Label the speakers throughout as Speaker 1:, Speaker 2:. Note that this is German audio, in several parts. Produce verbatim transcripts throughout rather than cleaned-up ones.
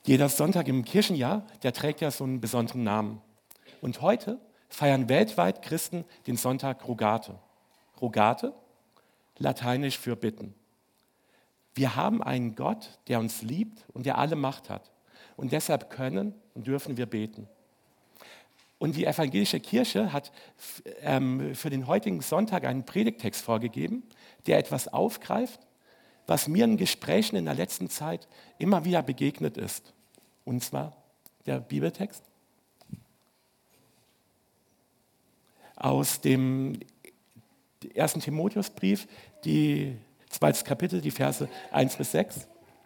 Speaker 1: Jeder Sonntag im Kirchenjahr, der trägt ja so einen besonderen Namen. Und heute feiern weltweit Christen den Sonntag Rogate. Rogate, lateinisch für bitten. Wir haben einen Gott, der uns liebt und der alle Macht hat. Und deshalb können und dürfen wir beten. Und die evangelische Kirche hat ähm, für den heutigen Sonntag einen Predigttext vorgegeben, der etwas aufgreift, was mir in Gesprächen in der letzten Zeit immer wieder begegnet ist. Und zwar der Bibeltext aus dem ersten Timotheusbrief, die zweites Kapitel, die Verse eins bis sechs.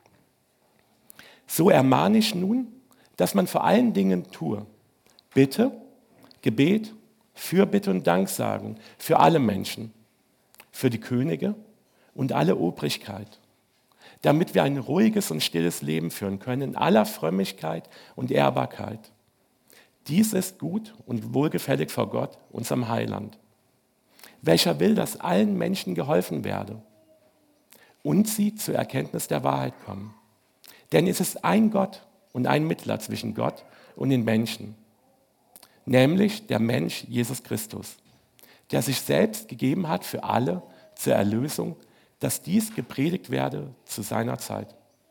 Speaker 1: So ermahne ich nun, dass man vor allen Dingen tue Bitte, Gebet, Fürbitte und Danksagung für alle Menschen, für die Könige und alle Obrigkeit, damit wir ein ruhiges und stilles Leben führen können in aller Frömmigkeit und Ehrbarkeit. Dies ist gut und wohlgefällig vor Gott, unserem Heiland, welcher will, dass allen Menschen geholfen werde und sie zur Erkenntnis der Wahrheit kommen. Denn es ist ein Gott und ein Mittler zwischen Gott und den Menschen, nämlich der Mensch Jesus Christus, der sich selbst gegeben hat für alle zur Erlösung, dass dies gepredigt werde zu seiner Zeit,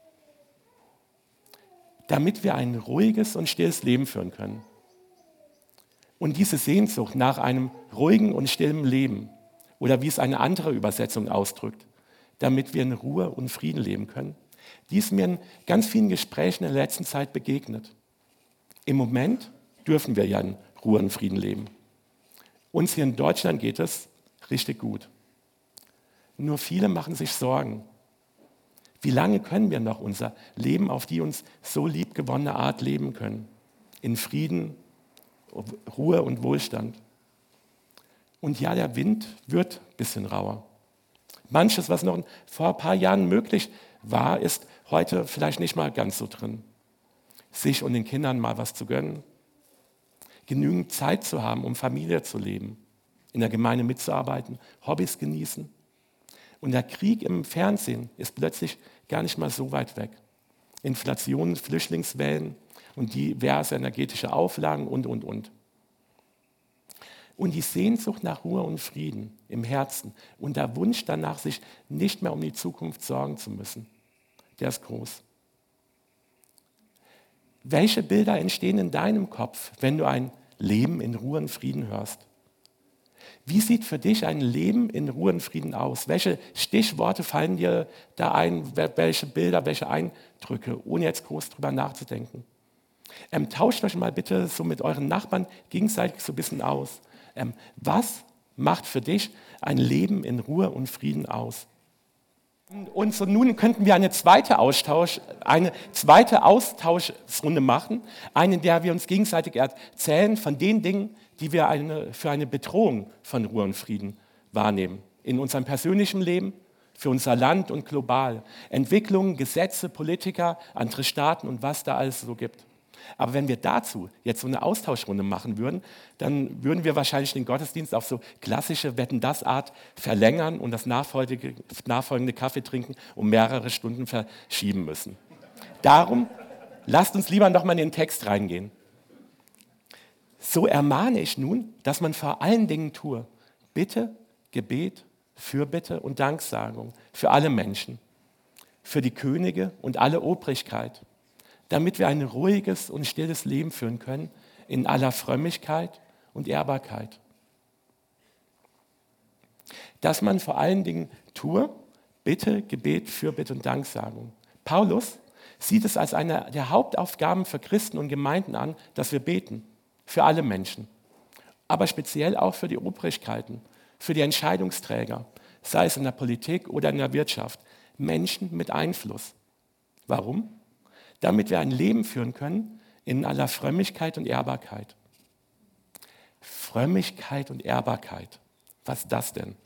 Speaker 1: damit wir ein ruhiges und stilles Leben führen können. Und diese Sehnsucht nach einem ruhigen und stillen Leben, oder wie es eine andere Übersetzung ausdrückt, damit wir in Ruhe und Frieden leben können, die ist mir in ganz vielen Gesprächen in der letzten Zeit begegnet. Im Moment dürfen wir ja in Ruhe und Frieden leben. Uns hier in Deutschland geht es richtig gut. Nur viele machen sich Sorgen. Wie lange können wir noch unser Leben auf die uns so liebgewonnene Art leben können? In Frieden, Ruhe und Wohlstand. Und ja, der Wind wird ein bisschen rauer. Manches, was noch vor ein paar Jahren möglich war, ist heute vielleicht nicht mal ganz so drin. Sich und den Kindern mal was zu gönnen. Genügend Zeit zu haben, um Familie zu leben. In der Gemeinde mitzuarbeiten, Hobbys genießen. Und der Krieg im Fernsehen ist plötzlich gar nicht mal so weit weg. Inflation, Flüchtlingswellen und diverse energetische Auflagen und, und, und. Und die Sehnsucht nach Ruhe und Frieden im Herzen und der Wunsch danach, sich nicht mehr um die Zukunft sorgen zu müssen, der ist groß. Welche Bilder entstehen in deinem Kopf, wenn du ein Leben in Ruhe und Frieden hörst? Wie sieht für dich ein Leben in Ruhe und Frieden aus? Welche Stichworte fallen dir da ein? Welche Bilder, welche Eindrücke, ohne jetzt groß drüber nachzudenken? Ähm, tauscht euch mal bitte so mit euren Nachbarn gegenseitig so ein bisschen aus. Ähm, was macht für dich ein Leben in Ruhe und Frieden aus? Und so nun könnten wir eine zweite Austausch, eine zweite Austauschrunde machen, eine, in der wir uns gegenseitig erzählen von den Dingen, die wir eine, für eine Bedrohung von Ruhe und Frieden wahrnehmen. In unserem persönlichen Leben, für unser Land und global. Entwicklungen, Gesetze, Politiker, andere Staaten und was da alles so gibt. Aber wenn wir dazu jetzt so eine Austauschrunde machen würden, dann würden wir wahrscheinlich den Gottesdienst auf so klassische Wetten-das-Art verlängern und das nachfolgende, nachfolgende Kaffee trinken um mehrere Stunden verschieben müssen. Darum lasst uns lieber noch mal in den Text reingehen. So ermahne ich nun, dass man vor allen Dingen tue Bitte, Gebet, Fürbitte und Danksagung für alle Menschen, für die Könige und alle Obrigkeit, damit wir ein ruhiges und stilles Leben führen können in aller Frömmigkeit und Ehrbarkeit. Dass man vor allen Dingen tue Bitte, Gebet, Fürbitte und Danksagung. Paulus sieht es als eine der Hauptaufgaben für Christen und Gemeinden an, dass wir beten. Für alle Menschen, aber speziell auch für die Obrigkeiten, für die Entscheidungsträger, sei es in der Politik oder in der Wirtschaft, Menschen mit Einfluss. Warum? Damit wir ein Leben führen können in aller Frömmigkeit und Ehrbarkeit. Frömmigkeit und Ehrbarkeit, was ist das denn?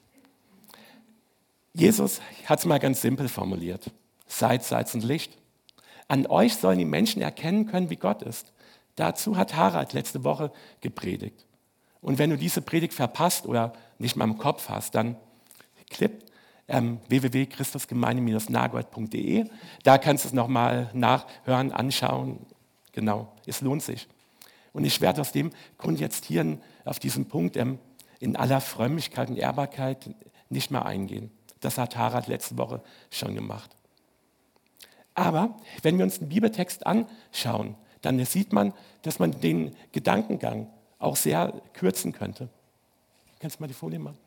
Speaker 1: Jesus hat es mal ganz simpel formuliert. Seid Salz und Licht. An euch sollen die Menschen erkennen können, wie Gott ist. Dazu hat Harald letzte Woche gepredigt. Und wenn du diese Predigt verpasst oder nicht mal im Kopf hast, dann klipp, ähm, w w w punkt christusgemeinde Bindestrich nagold punkt de. Da kannst du es nochmal nachhören, anschauen. Genau, es lohnt sich. Und ich werde aus dem Grund jetzt hier auf diesen Punkt ähm, in aller Frömmigkeit und Ehrbarkeit nicht mehr eingehen. Das hat Harald letzte Woche schon gemacht. Aber wenn wir uns den Bibeltext anschauen, dann sieht man, dass man den Gedankengang auch sehr kürzen könnte. Kannst du mal die Folie machen?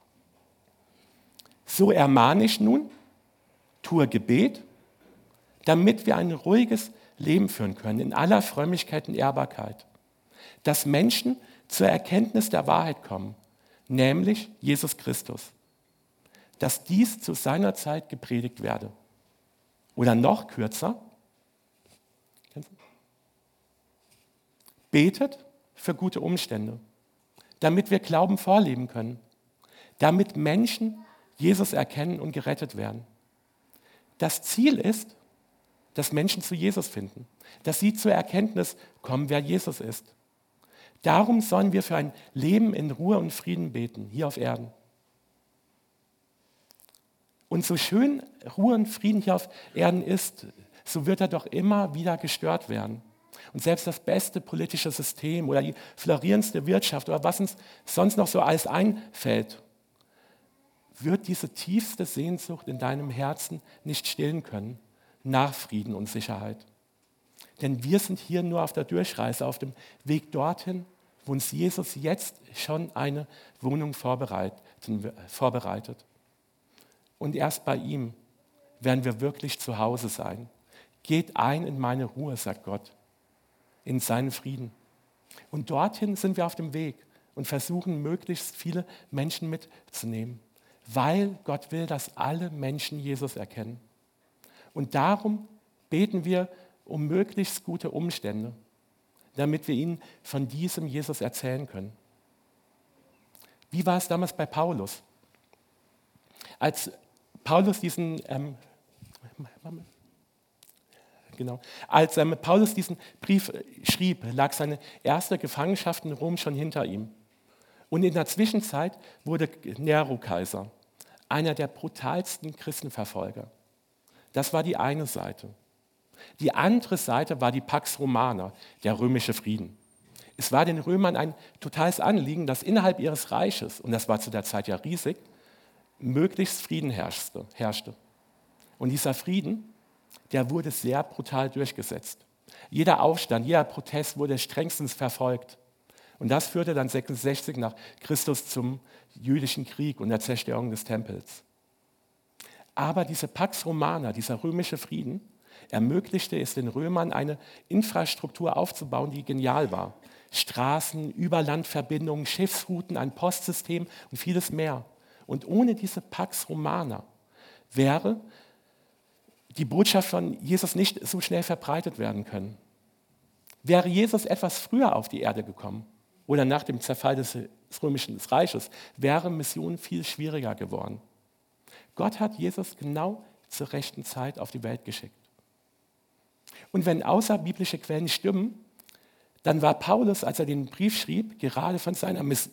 Speaker 1: So ermahne ich nun, tue Gebet, damit wir ein ruhiges Leben führen können, in aller Frömmigkeit und Ehrbarkeit, dass Menschen zur Erkenntnis der Wahrheit kommen, nämlich Jesus Christus, dass dies zu seiner Zeit gepredigt werde. Oder noch kürzer, betet für gute Umstände, damit wir Glauben vorleben können, damit Menschen Jesus erkennen und gerettet werden. Das Ziel ist, dass Menschen zu Jesus finden, dass sie zur Erkenntnis kommen, wer Jesus ist. Darum sollen wir für ein Leben in Ruhe und Frieden beten, hier auf Erden. Und so schön Ruhe und Frieden hier auf Erden ist, so wird er doch immer wieder gestört werden. Und selbst das beste politische System oder die florierendste Wirtschaft oder was uns sonst noch so alles einfällt, wird diese tiefste Sehnsucht in deinem Herzen nicht stillen können nach Frieden und Sicherheit. Denn wir sind hier nur auf der Durchreise, auf dem Weg dorthin, wo uns Jesus jetzt schon eine Wohnung vorbereitet. Und erst bei ihm werden wir wirklich zu Hause sein. Geht ein in meine Ruhe, sagt Gott, in seinen Frieden. Und dorthin sind wir auf dem Weg und versuchen, möglichst viele Menschen mitzunehmen, weil Gott will, dass alle Menschen Jesus erkennen. Und darum beten wir um möglichst gute Umstände, damit wir ihnen von diesem Jesus erzählen können. Wie war es damals bei Paulus? Als Paulus diesen, ähm, genau, als ähm, Paulus diesen Brief schrieb, lag seine erste Gefangenschaft in Rom schon hinter ihm. Und in der Zwischenzeit wurde Nero Kaiser, einer der brutalsten Christenverfolger. Das war die eine Seite. Die andere Seite war die Pax Romana, der römische Frieden. Es war den Römern ein totales Anliegen, dass innerhalb ihres Reiches, und das war zu der Zeit ja riesig, möglichst Frieden herrschte. herrschte. Und dieser Frieden, der wurde sehr brutal durchgesetzt. Jeder Aufstand, jeder Protest wurde strengstens verfolgt. Und das führte dann sechsundsechzig nach Christus zum jüdischen Krieg und der Zerstörung des Tempels. Aber diese Pax Romana, dieser römische Frieden, ermöglichte es den Römern, eine Infrastruktur aufzubauen, die genial war. Straßen, Überlandverbindungen, Schiffsrouten, ein Postsystem und vieles mehr. Und ohne diese Pax Romana wäre die Botschaft von Jesus nicht so schnell verbreitet werden können. Wäre Jesus etwas früher auf die Erde gekommen oder nach dem Zerfall des römischen Reiches, wäre Mission viel schwieriger geworden. Gott hat Jesus genau zur rechten Zeit auf die Welt geschickt. Und wenn außerbiblische Quellen stimmen, dann war Paulus, als er den Brief schrieb, gerade von seiner Mission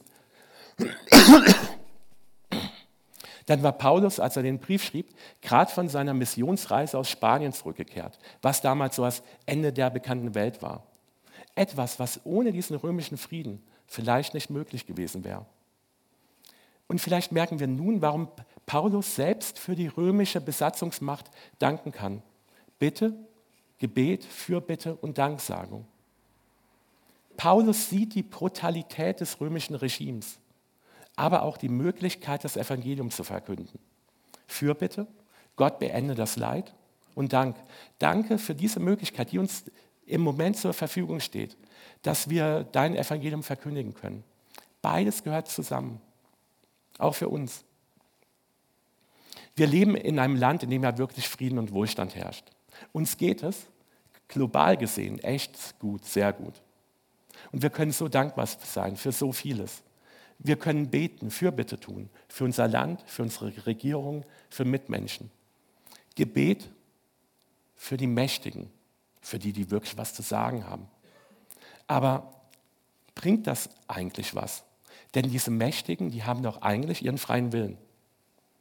Speaker 1: Dann war Paulus, als er den Brief schrieb, gerade von seiner Missionsreise aus Spanien zurückgekehrt, was damals so das Ende der bekannten Welt war. Etwas, was ohne diesen römischen Frieden vielleicht nicht möglich gewesen wäre. Und vielleicht merken wir nun, warum Paulus selbst für die römische Besatzungsmacht danken kann. Bitte, Gebet, Fürbitte und Danksagung. Paulus sieht die Brutalität des römischen Regimes, aber auch die Möglichkeit, das Evangelium zu verkünden. Fürbitte, Gott beende das Leid und Dank. Danke für diese Möglichkeit, die uns im Moment zur Verfügung steht, dass wir dein Evangelium verkündigen können. Beides gehört zusammen, auch für uns. Wir leben in einem Land, in dem ja wirklich Frieden und Wohlstand herrscht. Uns geht es, global gesehen, echt gut, sehr gut. Und wir können so dankbar sein für so vieles. Wir können beten, Fürbitte tun, für unser Land, für unsere Regierung, für Mitmenschen. Gebet für die Mächtigen, für die, die wirklich was zu sagen haben. Aber bringt das eigentlich was? Denn diese Mächtigen, die haben doch eigentlich ihren freien Willen.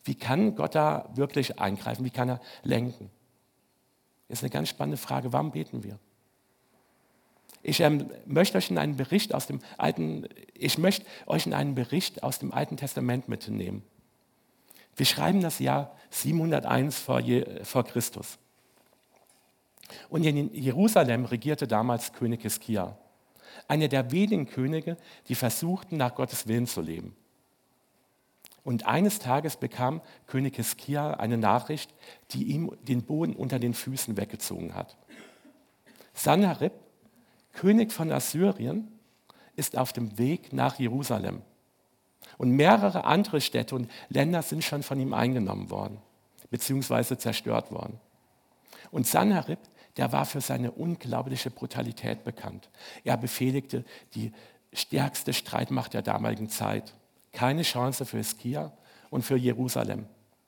Speaker 1: Wie kann Gott da wirklich eingreifen? Wie kann er lenken? Das ist eine ganz spannende Frage. Warum beten wir? Ich ähm, möchte euch in einen Bericht aus dem Alten, ich möchte euch in einen Bericht aus dem Alten Testament mitnehmen. Wir schreiben das Jahr siebenhunderteins vor, Je, vor Christus. Und in Jerusalem regierte damals König Hiskia, einer der wenigen Könige, die versuchten, nach Gottes Willen zu leben. Und eines Tages bekam König Hiskia eine Nachricht, die ihm den Boden unter den Füßen weggezogen hat. Sanherib, König von Assyrien, ist auf dem Weg nach Jerusalem. Und mehrere andere Städte und Länder sind schon von ihm eingenommen worden, beziehungsweise zerstört worden. Und Sanherib, der war für seine unglaubliche Brutalität bekannt. Er befehligte die stärkste Streitmacht der damaligen Zeit. Keine Chance für Hiskia und für Jerusalem.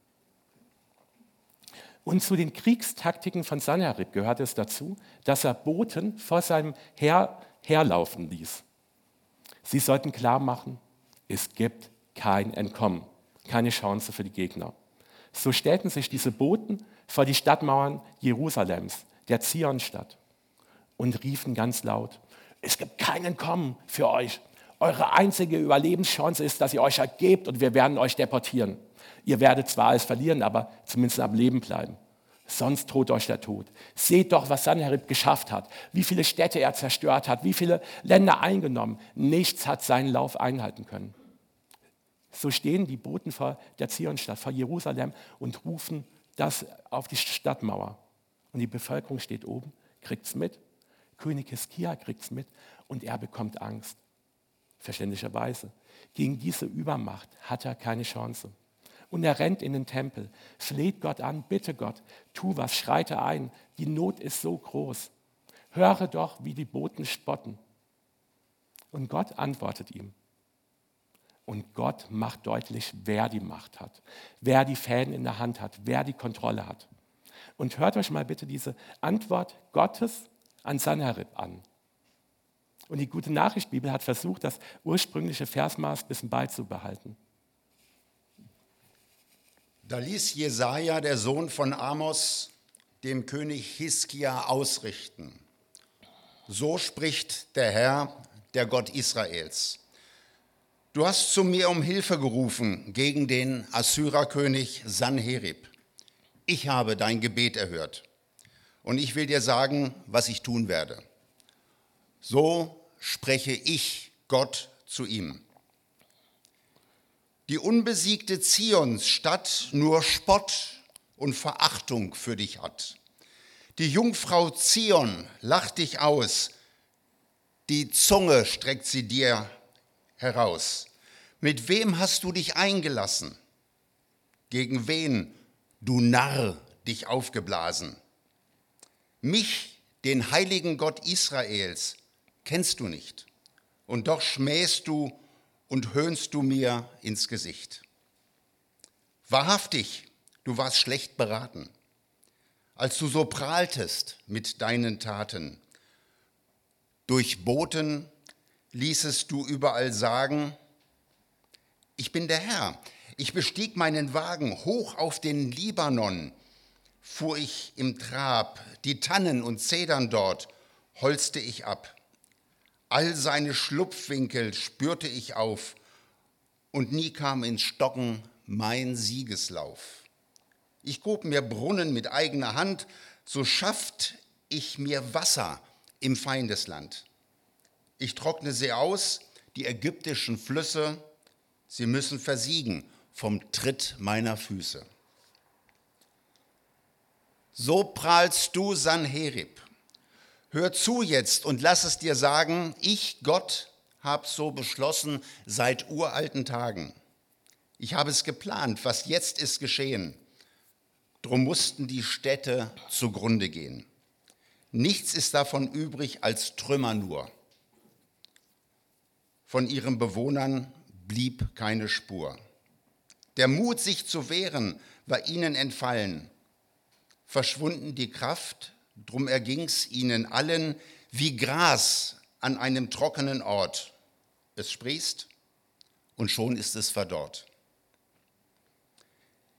Speaker 1: Und zu den Kriegstaktiken von Sanherib gehört es dazu, dass er Boten vor seinem Heer herlaufen ließ. Sie sollten klar machen, es gibt kein Entkommen, keine Chance für die Gegner. So stellten sich diese Boten vor die Stadtmauern Jerusalems, der Zionstadt, und riefen ganz laut, es gibt kein Entkommen für euch. Eure einzige Überlebenschance ist, dass ihr euch ergebt und wir werden euch deportieren. Ihr werdet zwar alles verlieren, aber zumindest am Leben bleiben. Sonst droht euch der Tod. Seht doch, was Sanherib geschafft hat, wie viele Städte er zerstört hat, wie viele Länder eingenommen. Nichts hat seinen Lauf einhalten können. So stehen die Boten vor der Zionstadt, vor Jerusalem und rufen das auf die Stadtmauer. Und die Bevölkerung steht oben, kriegt es mit. König Hiskia kriegt es mit und er bekommt Angst. Verständlicherweise. Gegen diese Übermacht hat er keine Chance. Und er rennt in den Tempel, fleht Gott an, bitte Gott, tu was, schreite ein, die Not ist so groß. Höre doch, wie die Boten spotten. Und Gott antwortet ihm. Und Gott macht deutlich, wer die Macht hat, wer die Fäden in der Hand hat, wer die Kontrolle hat. Und hört euch mal bitte diese Antwort Gottes an Sanherib an. Und die Gute Nachricht Bibel hat versucht, das ursprüngliche Versmaß ein bisschen beizubehalten.
Speaker 2: Da ließ Jesaja, der Sohn von Amos, dem König Hiskia ausrichten. So spricht der Herr, der Gott Israels. Du hast zu mir um Hilfe gerufen gegen den Assyrerkönig Sanherib. Ich habe dein Gebet erhört und ich will dir sagen, was ich tun werde. So spreche ich, Gott, zu ihm. Die unbesiegte Zionsstadt nur Spott und Verachtung für dich hat. Die Jungfrau Zion lacht dich aus, die Zunge streckt sie dir heraus. Mit wem hast du dich eingelassen? Gegen wen, du Narr, dich aufgeblasen? Mich, den heiligen Gott Israels, kennst du nicht. Und doch schmähst du und höhnst du mir ins Gesicht. Wahrhaftig, du warst schlecht beraten, als du so prahltest mit deinen Taten. Durch Boten ließest du überall sagen, ich bin der Herr. Ich bestieg meinen Wagen hoch auf den Libanon, fuhr ich im Trab, die Tannen und Zedern dort holzte ich ab. All seine Schlupfwinkel spürte ich auf und nie kam ins Stocken mein Siegeslauf. Ich grub mir Brunnen mit eigener Hand, so schafft ich mir Wasser im Feindesland. Ich trockne sie aus, die ägyptischen Flüsse, sie müssen versiegen vom Tritt meiner Füße. So prahlst du, Sanherib. Hör zu jetzt und lass es dir sagen, ich, Gott, habe so beschlossen seit uralten Tagen. Ich habe es geplant, was jetzt ist geschehen. Drum mussten die Städte zugrunde gehen. Nichts ist davon übrig als Trümmer nur. Von ihren Bewohnern blieb keine Spur. Der Mut, sich zu wehren, war ihnen entfallen. Verschwunden die Kraft, drum erging's ihnen allen wie Gras an einem trockenen Ort. Es sprießt und schon ist es verdorrt.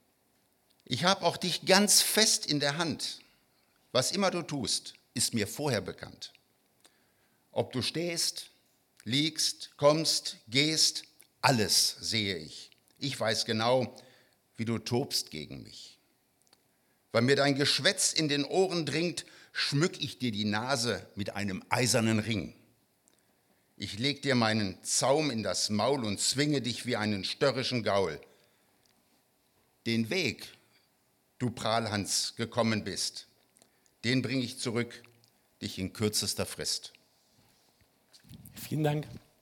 Speaker 2: Ich habe auch dich ganz fest in der Hand. Was immer du tust, ist mir vorher bekannt. Ob du stehst, liegst, kommst, gehst, alles sehe ich. Ich weiß genau, wie du tobst gegen mich. Weil mir dein Geschwätz in den Ohren dringt, schmück ich dir die Nase mit einem eisernen Ring. Ich leg dir meinen Zaum in das Maul und zwinge dich wie einen störrischen Gaul. Den Weg, du Prahlhans gekommen bist, den bring ich zurück, dich in kürzester Frist.
Speaker 1: Vielen Dank.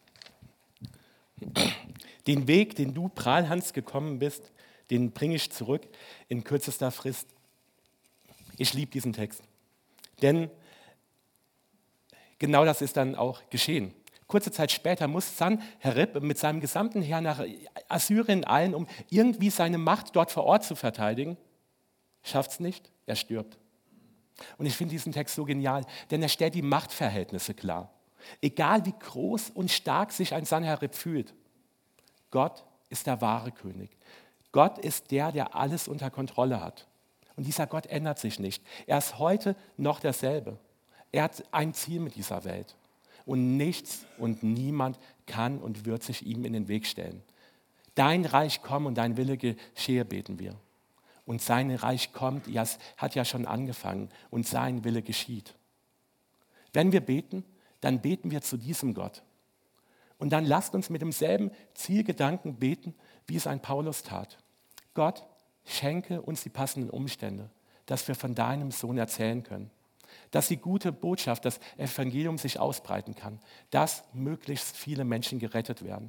Speaker 1: Den Weg, den du, Prahlhans, gekommen bist, den bringe ich zurück in kürzester Frist. Ich liebe diesen Text, denn genau das ist dann auch geschehen. Kurze Zeit später muss Sanherib mit seinem gesamten Heer nach Assyrien eilen, um irgendwie seine Macht dort vor Ort zu verteidigen. Schafft es nicht, er stirbt. Und ich finde diesen Text so genial, denn er stellt die Machtverhältnisse klar. Egal wie groß und stark sich ein Sanherib fühlt, Gott ist der wahre König. Gott ist der, der alles unter Kontrolle hat. Und dieser Gott ändert sich nicht. Er ist heute noch derselbe. Er hat ein Ziel mit dieser Welt. Und nichts und niemand kann und wird sich ihm in den Weg stellen. Dein Reich komm und dein Wille geschehe, beten wir. Und sein Reich kommt, ja, es hat ja schon angefangen, und sein Wille geschieht. Wenn wir beten, dann beten wir zu diesem Gott. Und dann lasst uns mit demselben Zielgedanken beten, wie es ein Paulus tat. Gott, schenke uns die passenden Umstände, dass wir von deinem Sohn erzählen können. Dass die gute Botschaft, das Evangelium sich ausbreiten kann, dass möglichst viele Menschen gerettet werden.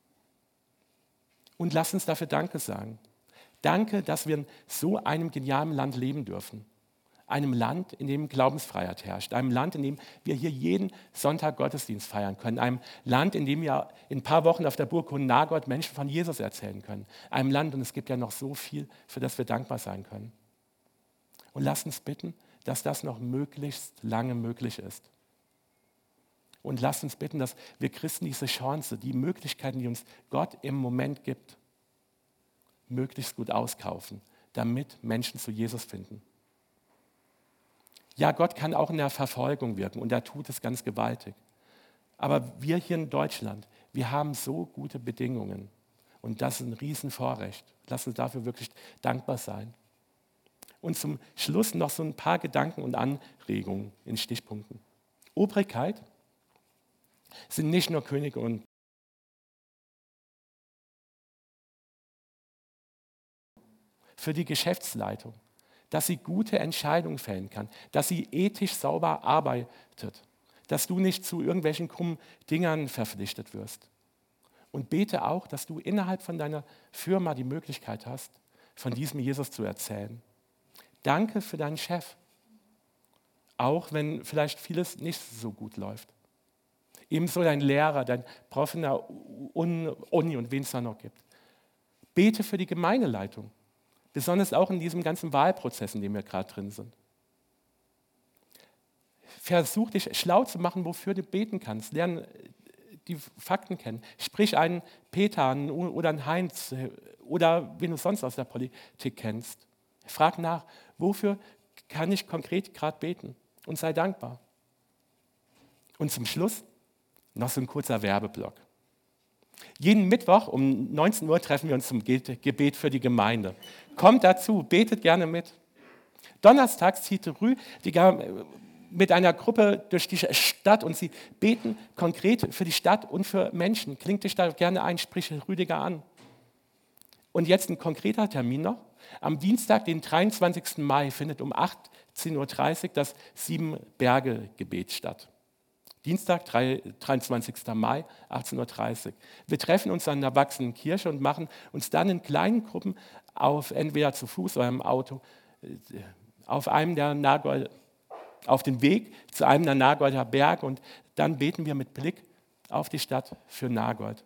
Speaker 1: Und lasst uns dafür Danke sagen. Danke, dass wir in so einem genialen Land leben dürfen. Einem Land, in dem Glaubensfreiheit herrscht. Einem Land, in dem wir hier jeden Sonntag Gottesdienst feiern können. Einem Land, in dem wir in ein paar Wochen auf der Burg Hohen-Nagold Menschen von Jesus erzählen können. Einem Land, und es gibt ja noch so viel, für das wir dankbar sein können. Und lasst uns bitten, dass das noch möglichst lange möglich ist. Und lasst uns bitten, dass wir Christen diese Chance, die Möglichkeiten, die uns Gott im Moment gibt, möglichst gut auskaufen, damit Menschen zu Jesus finden. Ja, Gott kann auch in der Verfolgung wirken und er tut es ganz gewaltig. Aber wir hier in Deutschland, wir haben so gute Bedingungen und das ist ein Riesenvorrecht. Lasst uns dafür wirklich dankbar sein. Und zum Schluss noch so ein paar Gedanken und Anregungen in Stichpunkten. Obrigkeit sind nicht nur Könige und für die Geschäftsleitung, dass sie gute Entscheidungen fällen kann, dass sie ethisch sauber arbeitet, dass du nicht zu irgendwelchen krummen Dingern verpflichtet wirst. Und bete auch, dass du innerhalb von deiner Firma die Möglichkeit hast, von diesem Jesus zu erzählen. Danke für deinen Chef, auch wenn vielleicht vieles nicht so gut läuft. Ebenso dein Lehrer, dein Prof in der Uni und wen es da noch gibt. Bete für die Gemeindeleitung, besonders auch in diesem ganzen Wahlprozess, in dem wir gerade drin sind. Versuch dich schlau zu machen, wofür du beten kannst. Lern die Fakten kennen. Sprich einen Peter an oder einen Heinz oder wen du sonst aus der Politik kennst. Frag nach, wofür kann ich konkret gerade beten und sei dankbar. Und zum Schluss noch so ein kurzer Werbeblock. Jeden Mittwoch um neunzehn Uhr treffen wir uns zum Gebet für die Gemeinde. Kommt dazu, betet gerne mit. Donnerstags zieht Rüdiger mit einer Gruppe durch die Stadt und sie beten konkret für die Stadt und für Menschen. Klingt dich da gerne ein, sprich Rüdiger an. Und jetzt ein konkreter Termin noch. Am Dienstag, den dreiundzwanzigsten Mai, findet um achtzehn Uhr dreißig das Sieben-Berge-Gebet statt. Dienstag, dreiundzwanzigsten Mai, achtzehn Uhr dreißig. Wir treffen uns an der wachsenden Kirche und machen uns dann in kleinen Gruppen auf, entweder zu Fuß oder im Auto, auf einem der Nagold, auf den Weg zu einem der Nagolder Berge und dann beten wir mit Blick auf die Stadt für Nagold.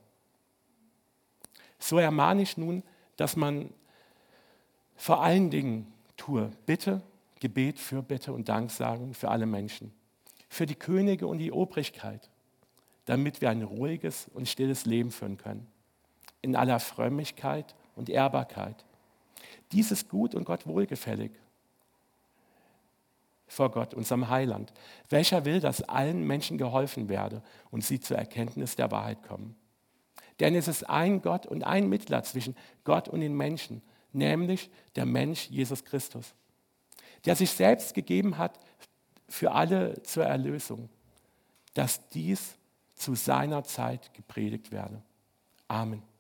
Speaker 1: So ermahne ich nun, dass man vor allen Dingen tue Bitte, Gebet, Fürbitte und Danksagung für alle Menschen. Für die Könige und die Obrigkeit, damit wir ein ruhiges und stilles Leben führen können. In aller Frömmigkeit und Ehrbarkeit. Dies ist gut und Gott wohlgefällig vor Gott, unserem Heiland, welcher will, dass allen Menschen geholfen werde und sie zur Erkenntnis der Wahrheit kommen. Denn es ist ein Gott und ein Mittler zwischen Gott und den Menschen, nämlich der Mensch Jesus Christus, der sich selbst gegeben hat für alle zur Erlösung, dass dies zu seiner Zeit gepredigt werde. Amen.